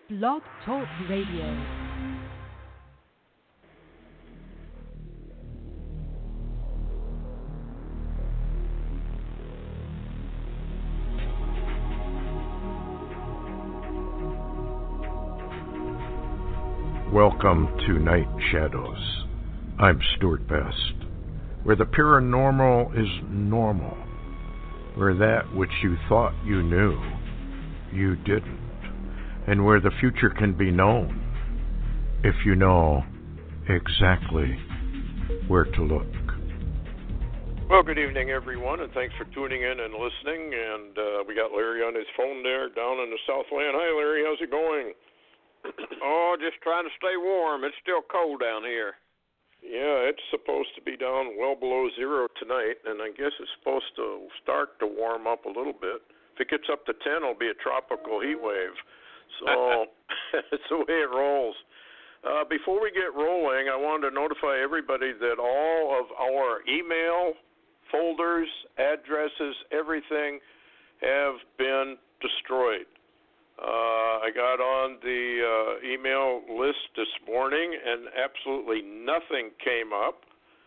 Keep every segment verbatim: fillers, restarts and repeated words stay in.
Blog Talk Radio. Welcome to Night Shadows. I'm Stuart Best, where the paranormal is normal, where that which you thought you knew, you didn't, and where the future can be known if you know exactly where to look. Well, good evening, everyone, and thanks for tuning in and listening. And uh, we got Larry on his phone there down in the Southland. Hi, Larry. How's it going? Oh, just trying to stay warm. It's still cold down here. Yeah, it's supposed to be down well below zero tonight, and I guess it's supposed to start to warm up a little bit. If it gets up to ten, it'll be a tropical heat wave. So it's the way it rolls. Uh, before we get rolling, I wanted to notify everybody that all of our email folders, addresses, everything have been destroyed. Uh, I got on the uh, email list this morning, and absolutely nothing came up.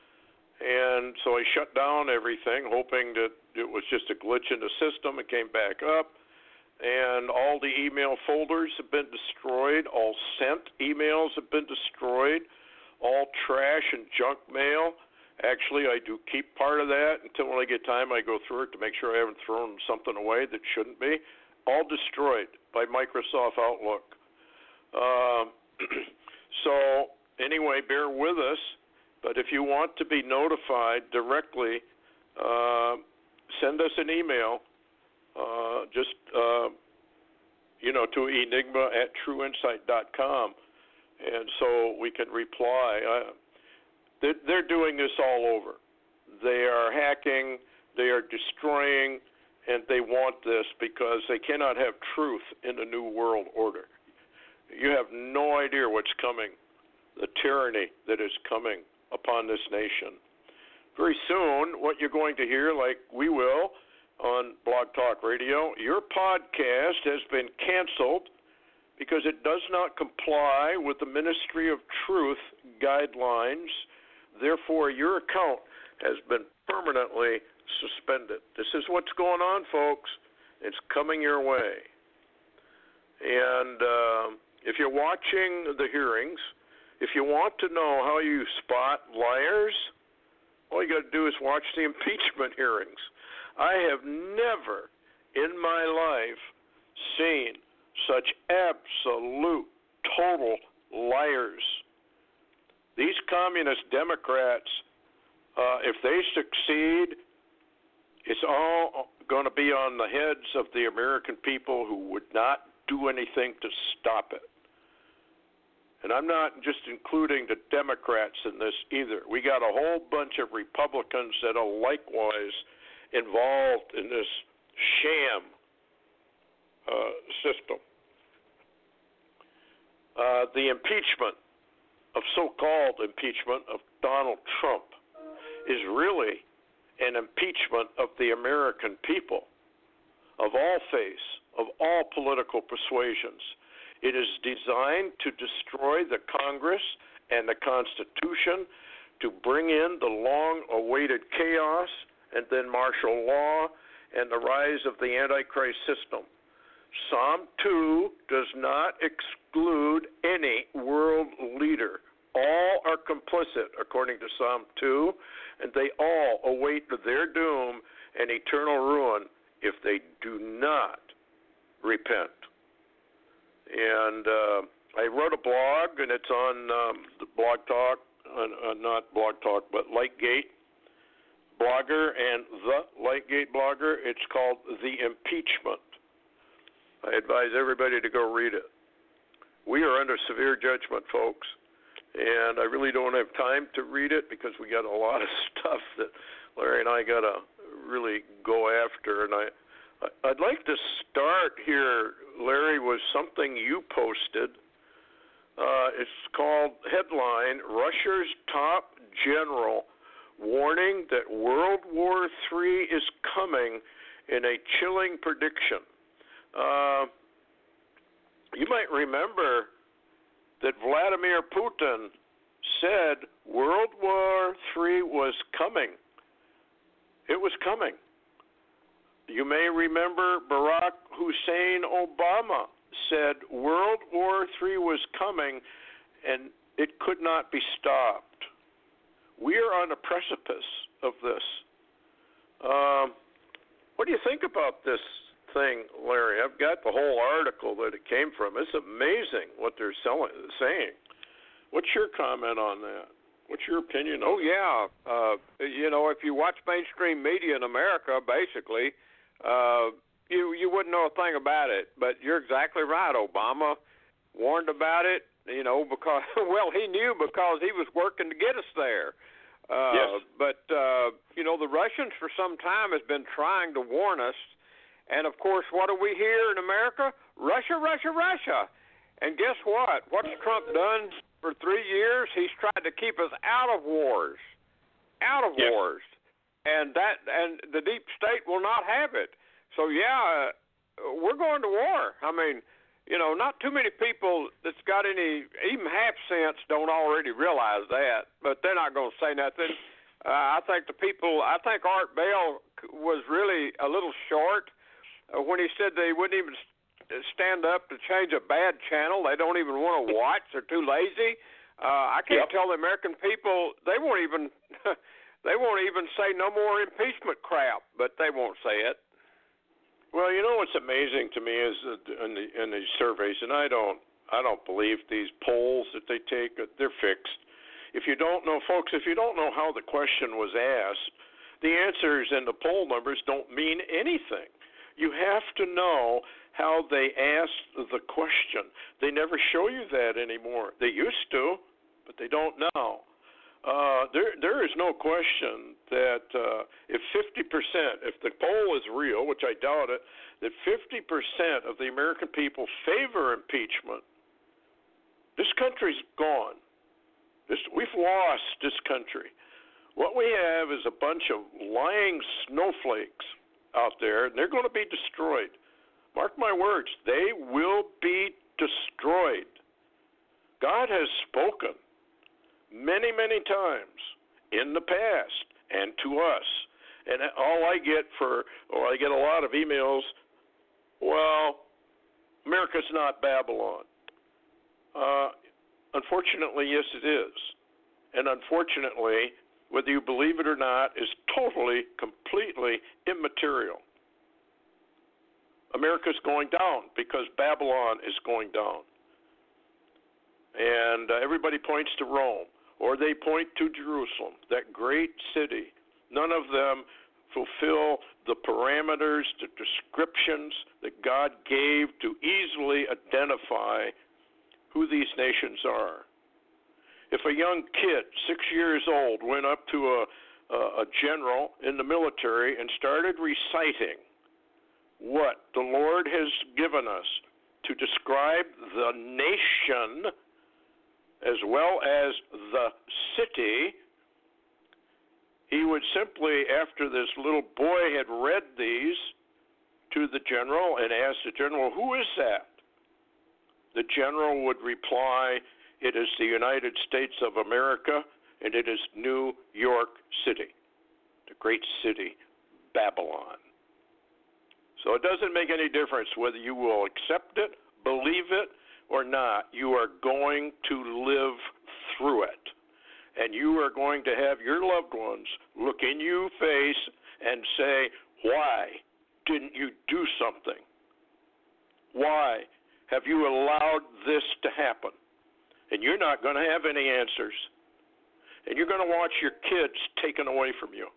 And so I shut down everything, hoping that it was just a glitch in the system. It came back up, and all the email folders have been destroyed. All sent emails have been destroyed. All trash and junk mail. Actually, I do keep part of that until when I get time, I go through it to make sure I haven't thrown something away that shouldn't be. All destroyed by Microsoft Outlook. Uh, so anyway, bear with us. But if you want to be notified directly, uh, send us an email. Uh, just uh, you know, to enigma at true insight dot com, and so we can reply. Uh, they're, they're doing this all over. They are hacking. They are destroying. And they want this because they cannot have truth in the New World Order. You have no idea what's coming, the tyranny that is coming upon this nation. Very soon, what you're going to hear, like we will on Blog Talk Radio, your podcast has been canceled because it does not comply with the Ministry of Truth guidelines. Therefore, your account has been permanently suspended. This is what's going on, folks. It's coming your way. And uh, if you're watching the hearings, if you want to know how you spot liars, all you got to do is watch the impeachment hearings. I have never in my life seen such absolute, total liars. These communist Democrats, uh, if they succeed, it's all going to be on the heads of the American people who would not do anything to stop it. And I'm not just including the Democrats in this either. We got a whole bunch of Republicans that are likewise involved in this sham uh, system. Uh, the impeachment of so-called impeachment of Donald Trump is really an impeachment of the American people, of all faiths, of all political persuasions. It is designed to destroy the Congress and the Constitution, to bring in the long-awaited chaos and then martial law and the rise of the Antichrist system. Psalm two does not exclude any world leader. All are complicit, according to Psalm two, and they all await their doom and eternal ruin if they do not repent. And uh, I wrote a blog, and it's on um, the Blog Talk, uh, uh, not Blog Talk, but Lightgate Blogger and the Lightgate Blogger. It's called The Impeachment. I advise everybody to go read it. We are under severe judgment, folks. And I really don't have time to read it because we got a lot of stuff that Larry and I got to really go after. And I, I'd like to start here, Larry, with something you posted. Uh, it's called headline, Russia's top general warning that World War Three is coming in a chilling prediction. Uh, you might might remember that Vladimir Putin said World War Three was coming. It was coming. You may remember Barack Hussein Obama said World War Three was coming and it could not be stopped. We are on the precipice of this. Um, what do you think about this thing, Larry? I've got the whole article that it came from. It's amazing what they're selling, saying. What's your comment on that? What's your opinion on Oh, that? yeah. Uh, you know, if you watch mainstream media in America, basically, uh, you you wouldn't know a thing about it. But you're exactly right. Obama warned about it, you know, because, well, he knew because he was working to get us there. Uh, yes. But, uh, you know, the Russians for some time has been trying to warn us. And, of course, what do we hear in America? Russia, Russia, Russia. And guess what? What's Trump done for three years? He's tried to keep us out of wars, out of yes. wars. And that and the deep state will not have it. So, yeah, uh, we're going to war. I mean, you know, not too many people that's got any, even half sense don't already realize that, but they're not going to say nothing. Uh, I think the people, I think Art Bell was really a little short uh, when he said they wouldn't even stand up to change a bad channel. They don't even want to watch. They're too lazy. Uh, I can't yep. tell the American people, they won't even, they won't even say no more impeachment crap, but they won't say it. Well, you know what's amazing to me is that in, the, in these surveys, and I don't, I don't believe these polls that they take. They're fixed. If you don't know, folks, if you don't know how the question was asked, the answers and the poll numbers don't mean anything. You have to know how they asked the question. They never show you that anymore. They used to, but they don't now. Uh, there, there is no question that uh, if fifty percent, if the poll is real, which I doubt it, that fifty percent of the American people favor impeachment, this country's gone. This, we've lost this country. What we have is a bunch of lying snowflakes out there, and they're going to be destroyed. Mark my words, they will be destroyed. God has spoken many, many times in the past and to us. And all I get for, or I get a lot of emails, well, America's not Babylon. Uh, unfortunately, yes, it is. And unfortunately, whether you believe it or not, is totally, completely immaterial. America's going down because Babylon is going down. And uh, everybody points to Rome, or they point to Jerusalem, that great city. None of them fulfill the parameters, the descriptions that God gave to easily identify who these nations are. If a young kid, six years old, went up to a, a, a general in the military and started reciting what the Lord has given us to describe the nation as well as the city, he would simply, after this little boy had read these to the general and asked the general, who is that? The general would reply, it is the United States of America, and it is New York City, the great city, Babylon. So it doesn't make any difference whether you will accept it, believe it, or not. You are going to live through it. And you are going to have your loved ones look in you face and say, why didn't you do something? Why have you allowed this to happen? And you're not going to have any answers. And you're going to watch your kids taken away from you.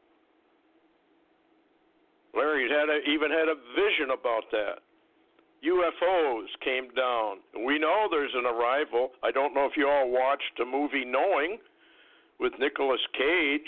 Larry had a, even had a vision about that. U F Os came down. We know there's an arrival. I don't know if you all watched the movie Knowing with Nicolas Cage,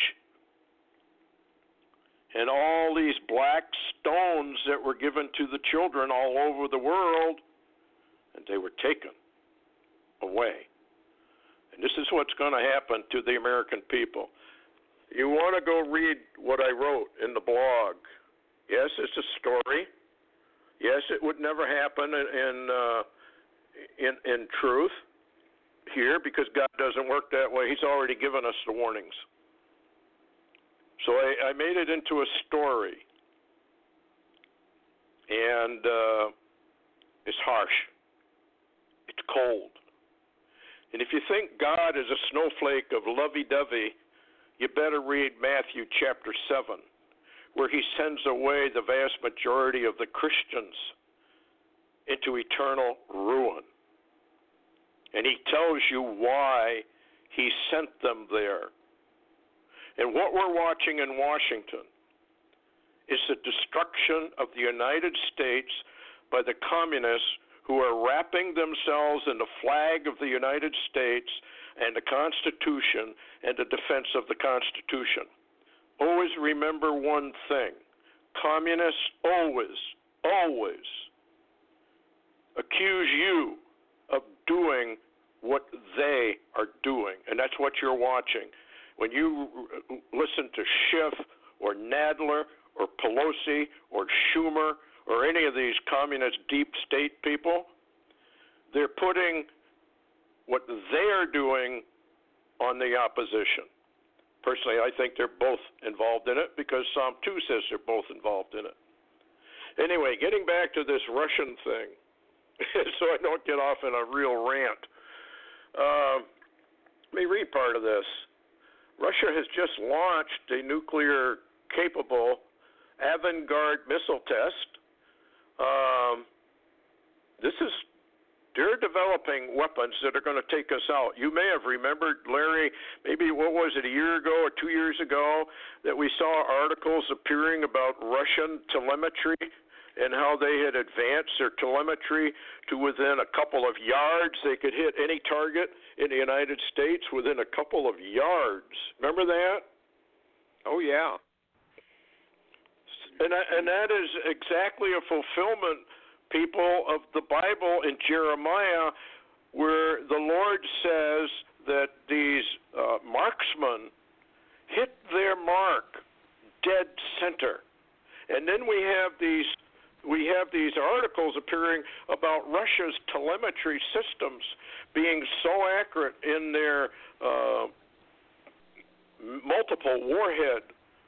and all these black stones that were given to the children all over the world, and they were taken away. And this is what's going to happen to the American people. You want to go read what I wrote in the blog. Yes, it's a story. Yes, it would never happen in uh, in in truth here, because God doesn't work that way. He's already given us the warnings. So I, I made it into a story, and uh, it's harsh. It's cold. And if you think God is a snowflake of lovey-dovey, you better read Matthew chapter seven, where he sends away the vast majority of the Christians into eternal ruin. And he tells you why he sent them there. And what we're watching in Washington is the destruction of the United States by the communists who are wrapping themselves in the flag of the United States and the Constitution and the defense of the Constitution. Always remember one thing. Communists always, always accuse you of doing what they are doing, and that's what you're watching. When you listen to Schiff or Nadler or Pelosi or Schumer or any of these communist deep state people, they're putting what they are doing on the opposition. Personally, I think they're both involved in it because Psalm two says they're both involved in it. Anyway, getting back to this Russian thing, so I don't get off in a real rant. Uh, let me read part of this. Russia has just launched a nuclear-capable Avangard missile test. Um, this is, they're developing weapons that are going to take us out. You may have remembered, Larry, maybe, what was it, a year ago or two years ago, that we saw articles appearing about Russian telemetry and how they had advanced their telemetry to within a couple of yards. They could hit any target in the United States within a couple of yards. Remember that? Oh, yeah. And, and that is exactly a fulfillment, people, of the Bible in Jeremiah, where the Lord says that these uh, marksmen hit their mark dead center. And then we have these we have these articles appearing about Russia's telemetry systems being so accurate in their uh, multiple warhead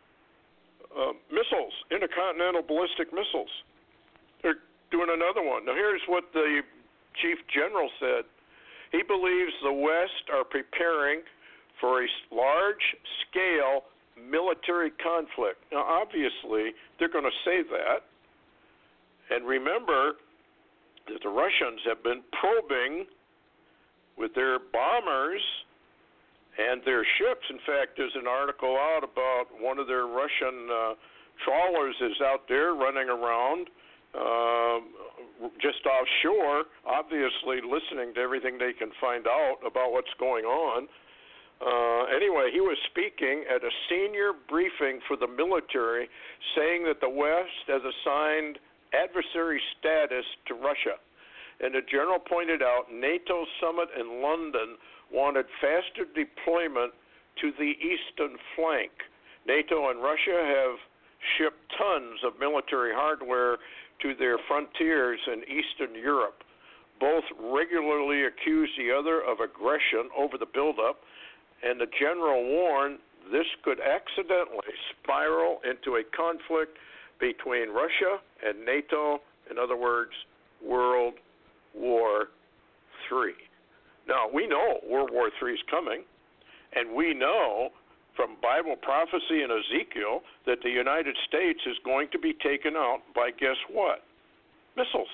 uh, missiles, intercontinental ballistic missiles. They're doing another one. Now, here's what the chief general said. He believes the West are preparing for a large-scale military conflict. Now, obviously, they're going to say that. And remember that the Russians have been probing with their bombers and their ships. In fact, there's an article out about one of their Russian uh, trawlers is out there running around uh, just offshore, obviously listening to everything they can find out about what's going on. Uh, anyway, he was speaking at a senior briefing for the military, saying that the West has assigned adversary status to Russia. And the general pointed out NATO summit in London wanted faster deployment to the eastern flank. NATO and Russia have shipped tons of military hardware to their frontiers in Eastern Europe. Both regularly accuse the other of aggression over the buildup, and the general warned this could accidentally spiral into a conflict between Russia and NATO, in other words, World War Three. Now, we know World War Three is coming, and we know from Bible prophecy in Ezekiel that the United States is going to be taken out by, guess what? Missiles.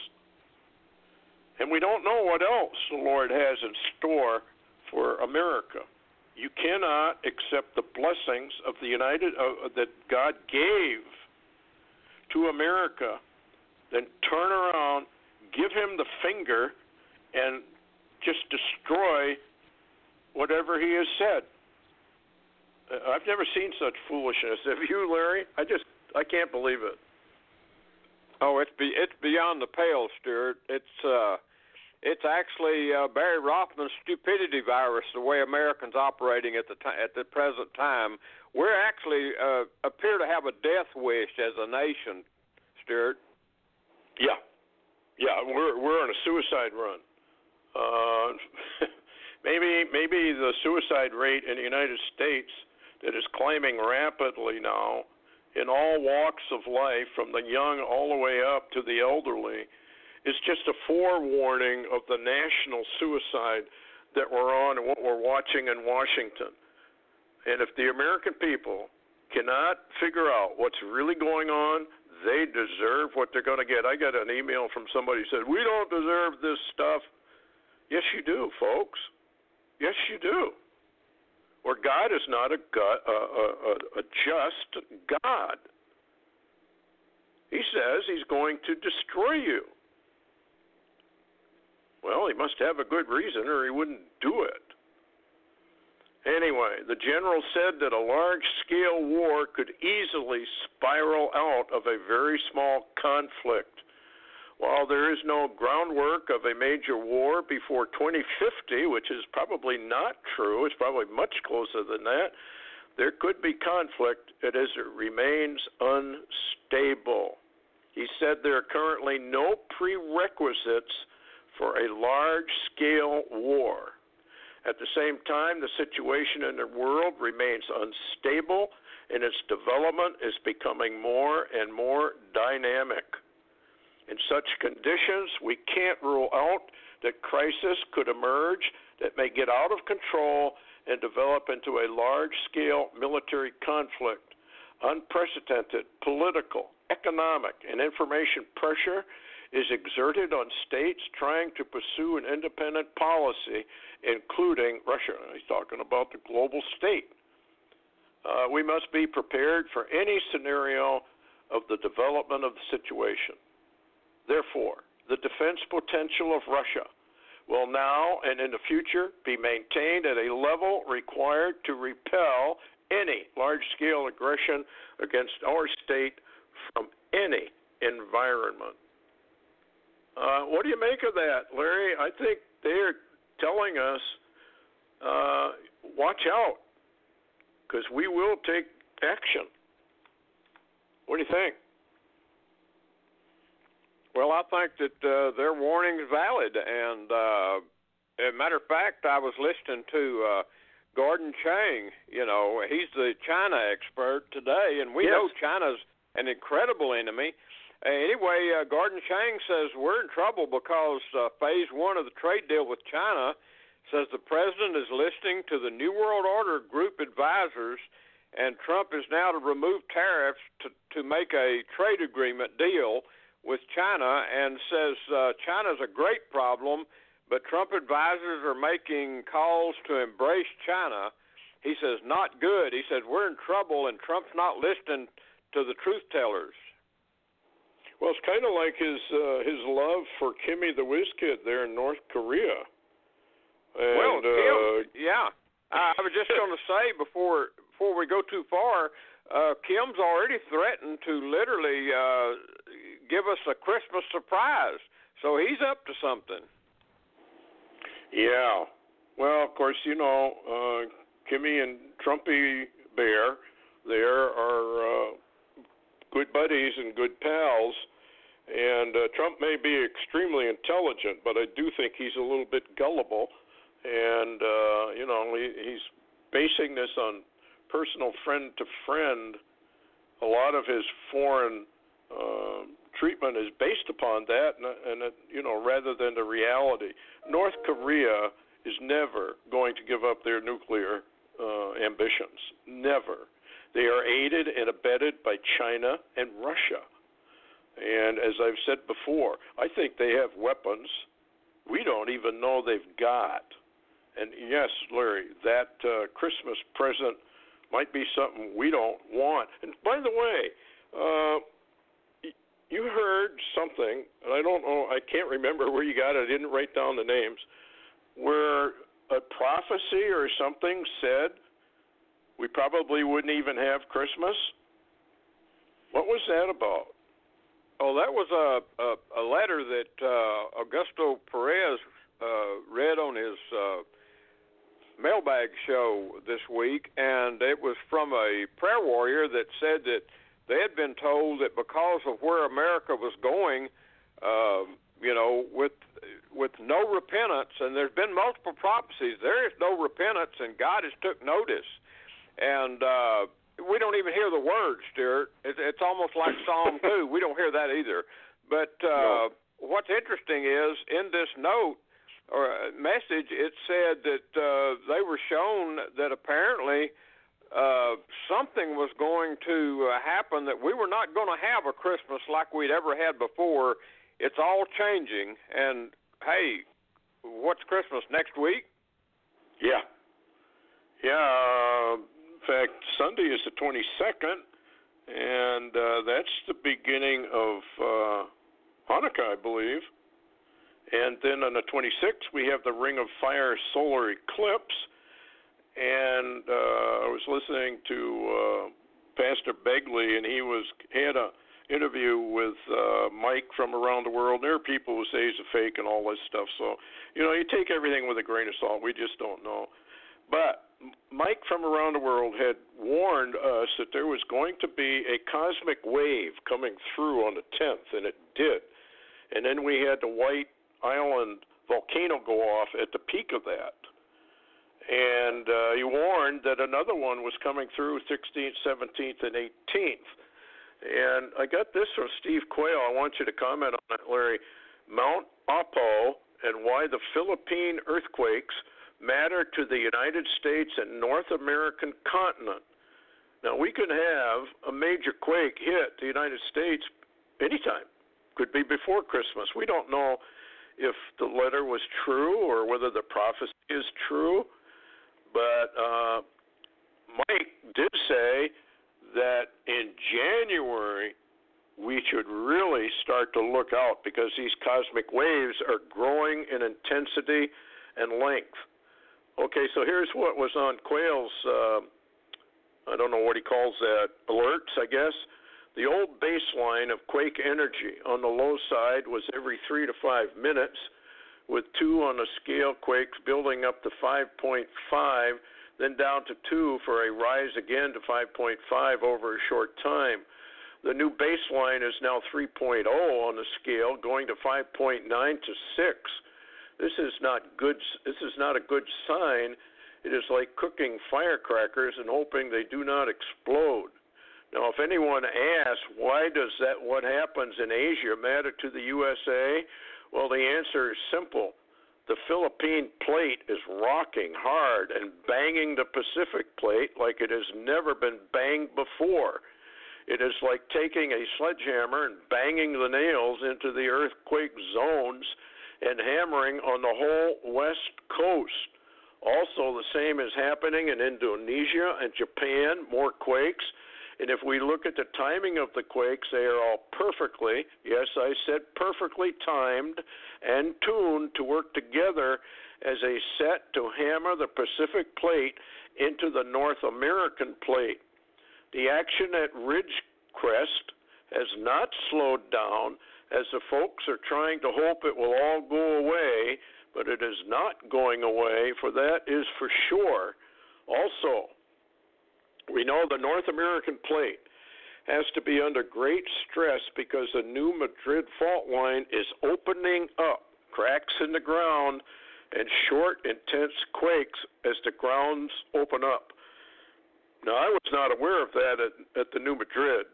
And we don't know what else the Lord has in store for America. You cannot accept the blessings of the United uh, that God gave to America, then turn around, give him the finger, and just destroy whatever he has said. Uh, I've never seen such foolishness. Have you, Larry? I just, I can't believe it. Oh, it's be, it's beyond the pale, Stuart. It's uh, it's actually uh, Barry Rothman's stupidity virus. The way Americans operating at the t- at the present time, we're actually uh, appear to have a death wish as a nation, Stuart. Yeah, yeah, we're we're on a suicide run. Uh, maybe maybe the suicide rate in the United States that is climbing rapidly now in all walks of life, from the young all the way up to the elderly, is just a forewarning of the national suicide that we're on and what we're watching in Washington. And if the American people cannot figure out what's really going on, they deserve what they're going to get. I got an email from somebody who said, we don't deserve this stuff. Yes, you do, folks. Yes, you do. Or God is not a, God, a, a, a just God. He says he's going to destroy you. Well, he must have a good reason or he wouldn't do it. Anyway, the general said that a large-scale war could easily spiral out of a very small conflict. While there is no groundwork of a major war before twenty fifty, which is probably not true, it's probably much closer than that, there could be conflict as it remains unstable. He said there are currently no prerequisites for a large-scale war. At the same time, the situation in the world remains unstable, and its development is becoming more and more dynamic. In such conditions, we can't rule out that crisis could emerge that may get out of control and develop into a large-scale military conflict. Unprecedented political, economic, and information pressure is exerted on states trying to pursue an independent policy, including Russia. He's talking about the global state. Uh, we must be prepared for any scenario of the development of the situation. Therefore, the defense potential of Russia will now and in the future be maintained at a level required to repel any large-scale aggression against our state from any environment. Uh, what do you make of that, Larry? I think they're telling us, uh, watch out, because we will take action. What do you think? Well, I think that uh, their warning is valid, and uh, as a matter of fact, I was listening to uh, Gordon Chang. You know, he's the China expert today, and we yes. know China's an incredible enemy. Uh, anyway, uh, Gordon Chang says we're in trouble because uh, phase one of the trade deal with China says the president is listening to the New World Order group advisors, and Trump is now to remove tariffs to, to make a trade agreement deal with China, and says uh, China's a great problem, but Trump advisors are making calls to embrace China. He says, not good. He said, we're in trouble, and Trump's not listening to the truth tellers. Well, it's kind of like his uh, his love for Kimmy the Whiz Kid there in North Korea. And, well, Kim, uh, yeah. I, I was just going to say before before we go too far, uh, Kim's already threatened to literally uh, give us a Christmas surprise. So he's up to something. Yeah. Well, of course, you know, uh, Kimmy and Trumpy Bear there are uh, good buddies and good pals. And uh, Trump may be extremely intelligent, but I do think he's a little bit gullible. And, uh, you know, he, he's basing this on personal friend to friend. A lot of his foreign uh, treatment is based upon that, and, and it, you know, rather than the reality. North Korea is never going to give up their nuclear uh, ambitions. Never. They are aided and abetted by China and Russia. And as I've said before, I think they have weapons we don't even know they've got. And yes, Larry, that uh, Christmas present might be something we don't want. And by the way, uh, you heard something, and I don't know, I can't remember where you got it, I didn't write down the names, where a prophecy or something said we probably wouldn't even have Christmas. What was that about? Oh, that was a, a, a letter that uh, Augusto Perez uh, read on his uh, mailbag show this week, and it was from a prayer warrior that said that they had been told that because of where America was going, uh, you know, with with no repentance, and there's been multiple prophecies. There is no repentance, and God has took notice. And uh, we don't even hear the words, Stuart. It's, it's almost like Psalm two. We don't hear that either. But uh, no. What's interesting is, in this note or message, it said that uh, they were shown that apparently uh, something was going to uh, happen, that we were not going to have a Christmas like we'd ever had before. It's all changing. And, hey, what's Christmas, next week? Yeah. Yeah. Uh, in fact, Sunday is the twenty-second, and uh, that's the beginning of uh, Hanukkah, I believe. And then on the twenty-sixth, we have the Ring of Fire solar eclipse. And uh, I was listening to uh, Pastor Begley, and he was had a interview with uh, Mike from around the world. There are people who say he's a fake and all this stuff. So, you know, you take everything with a grain of salt. We just don't know. But Mike from around the world had warned us that there was going to be a cosmic wave coming through on the tenth, and it did. And then we had the White Island volcano go off at the peak of that. And uh, he warned that another one was coming through sixteenth, seventeenth, and eighteenth. And I got this from Steve Quayle. I want you to comment on it, Larry. Mount Apo and why the Philippine earthquakes matter to the United States and North American continent. Now, we can have a major quake hit the United States anytime. Could be before Christmas. We don't know if the letter was true or whether the prophecy is true. But uh, Mike did say that in January we should really start to look out because these cosmic waves are growing in intensity and length. Okay, so here's what was on Quayle's, uh, I don't know what he calls that, alerts, I guess. The old baseline of quake energy on the low side was every three to five minutes, with two on the scale quakes building up to five point five, then down to two for a rise again to five point five over a short time. The new baseline is now three point oh on the scale, going to five point nine to six. This is not good. This is not a good sign. It is like cooking firecrackers and hoping they do not explode. Now, if anyone asks why does that what happens in Asia matter to the U S A, well, the answer is simple. The Philippine plate is rocking hard and banging the Pacific plate like it has never been banged before. It is like taking a sledgehammer and banging the nails into the earthquake zones and hammering on the whole west coast. Also, the same is happening in Indonesia and Japan, more quakes. And if we look at the timing of the quakes, they are all perfectly, yes, I said perfectly timed and tuned to work together as a set to hammer the Pacific plate into the North American plate. The action at Ridgecrest has not slowed down, as the folks are trying to hope it will all go away, but it is not going away, for that is for sure. Also, we know the North American plate has to be under great stress because the new Madrid fault line is opening up, cracks in the ground, and short, intense quakes as the grounds open up. Now, I was not aware of that at, at the New Madrid.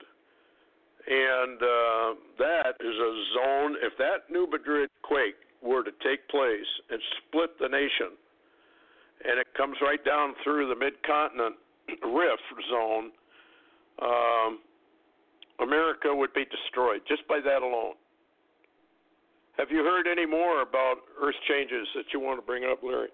And uh, that is a zone, if that New Madrid quake were to take place and split the nation, and it comes right down through the mid-continent rift zone, um, America would be destroyed just by that alone. Have you heard any more about Earth changes that you want to bring up, Larry?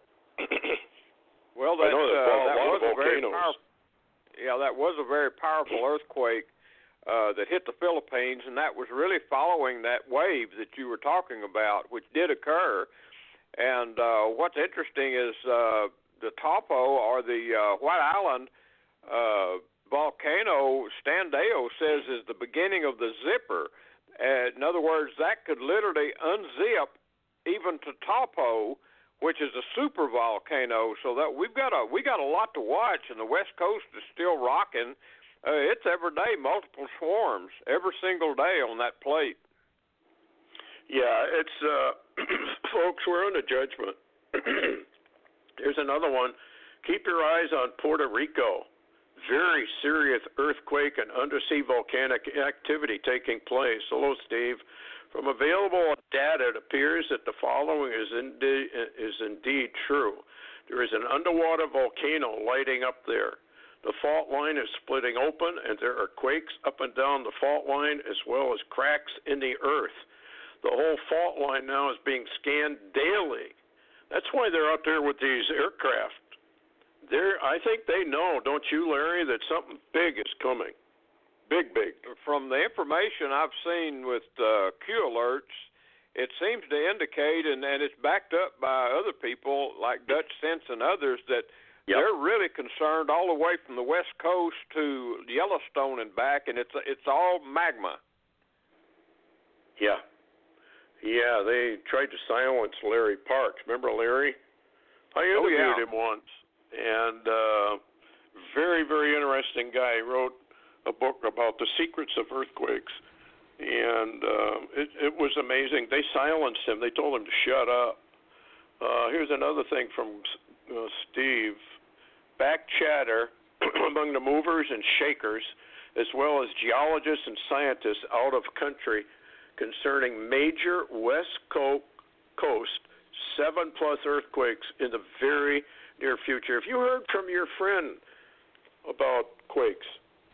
Well, that, uh, that was a very powerful, yeah, that was a very powerful earthquake uh, that hit the Philippines, and that was really following that wave that you were talking about, which did occur. And uh, what's interesting is uh, the Topo, or the uh, White Island uh, volcano, Standeo says is the beginning of the zipper. Uh, in other words, that could literally unzip even to Topo, which is a super volcano. So that we've got a we got a lot to watch, and the West Coast is still rocking. Uh, it's every day, multiple swarms every single day on that plate. Yeah, it's uh, folks. We're on a judgment. Here's another one. Keep your eyes on Puerto Rico. Very serious earthquake and undersea volcanic activity taking place. Hello, Steve. From available data, it appears that the following is indeed, is indeed true. There is an underwater volcano lighting up there. The fault line is splitting open, and there are quakes up and down the fault line as well as cracks in the earth. The whole fault line now is being scanned daily. That's why they're out there with these aircraft. They're, I think they know, don't you, Larry, that something big is coming. Big, big. From the information I've seen with uh, Q alerts, it seems to indicate, and, and it's backed up by other people like Dutch Sense and others, that yep. they're really concerned all the way from the West Coast to Yellowstone and back, and it's it's all magma. Yeah. Yeah, they tried to silence Larry Parks. Remember Larry? I interviewed oh, yeah. him once, and uh, very, very interesting guy. He wrote a book about the secrets of earthquakes, and uh, it, it was amazing. They silenced him. They told him to shut up. Uh, here's another thing from uh, Steve. Back chatter among the movers and shakers, as well as geologists and scientists out of country concerning major West Coast seven-plus earthquakes in the very near future. Have you heard from your friend about quakes?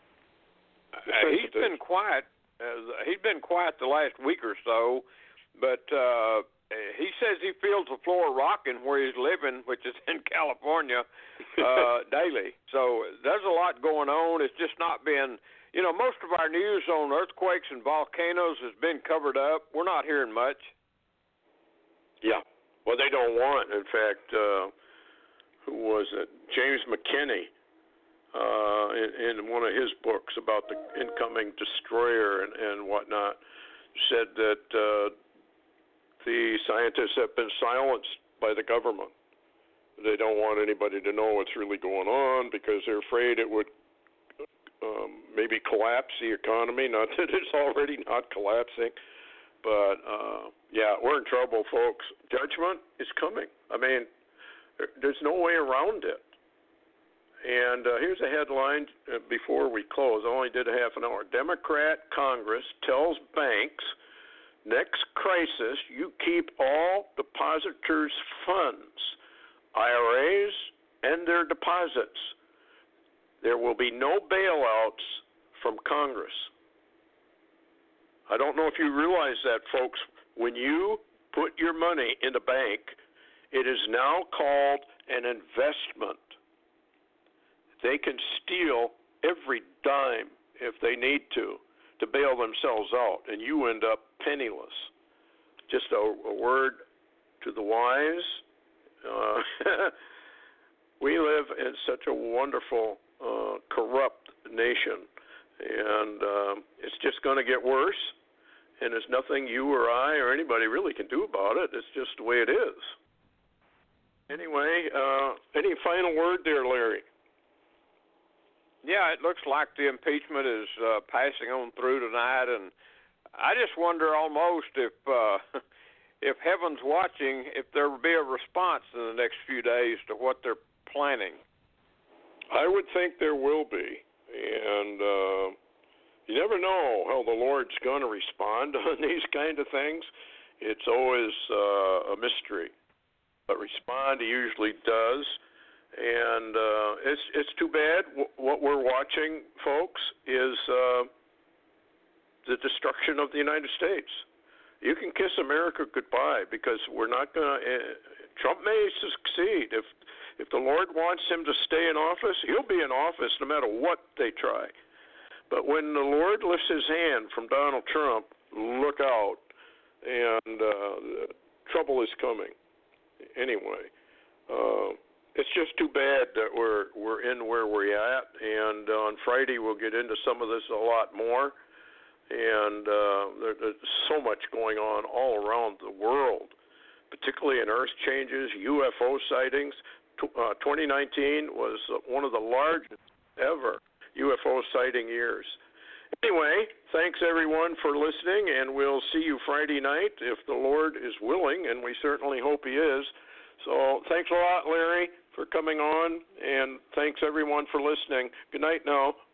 Uh, he's been quiet. Uh, he's been quiet the last week or so, but uh, he says he feels the floor rocking where he's living, which is in California, uh, daily. So there's a lot going on. It's just not been, you know, most of our news on earthquakes and volcanoes has been covered up. We're not hearing much. Yeah. Well, they don't want. In fact, uh, who was it? James McKinney. Uh, in, in one of his books about the incoming destroyer and, and whatnot, said that uh, the scientists have been silenced by the government. They don't want anybody to know what's really going on because they're afraid it would um, maybe collapse the economy. Not that it's already not collapsing, but uh, yeah, we're in trouble, folks. Judgment is coming. I mean, there's no way around it. And uh, here's a headline uh, before we close. I only did a half an hour. Democrat Congress tells banks, next crisis, you keep all depositors' funds, I R As, and their deposits. There will be no bailouts from Congress. I don't know if you realize that, folks. When you put your money in the bank, it is now called an investment. They can steal every dime if they need to to bail themselves out, and you end up penniless. Just a, a word to the wise. Uh, we live in such a wonderful, uh, corrupt nation, and um, it's just going to get worse, and there's nothing you or I or anybody really can do about it. It's just the way it is. Anyway, uh, any final word there, Larry? Yeah, it looks like the impeachment is uh, passing on through tonight, and I just wonder almost if uh, if heaven's watching, if there will be a response in the next few days to what they're planning. I would think there will be, and uh, you never know how the Lord's going to respond on these kind of things. It's always uh, a mystery, but respond He usually does. And uh, it's it's too bad. W- what we're watching, folks, is uh, the destruction of the United States. You can kiss America goodbye because we're not going to. Uh, Trump may succeed if if the Lord wants him to stay in office. He'll be in office no matter what they try. But when the Lord lifts His hand from Donald Trump, look out, and uh, trouble is coming. Anyway. Uh, It's just too bad that we're we're in where we're at, and uh, on Friday we'll get into some of this a lot more. And uh, there, there's so much going on all around the world, particularly in earth changes, U F O sightings. Uh, twenty nineteen was one of the largest ever U F O sighting years, Anyway, thanks everyone for listening, and we'll see you Friday night if the Lord is willing, and we certainly hope He is. So thanks a lot, Larry, for coming on, and thanks everyone for listening. Good night now.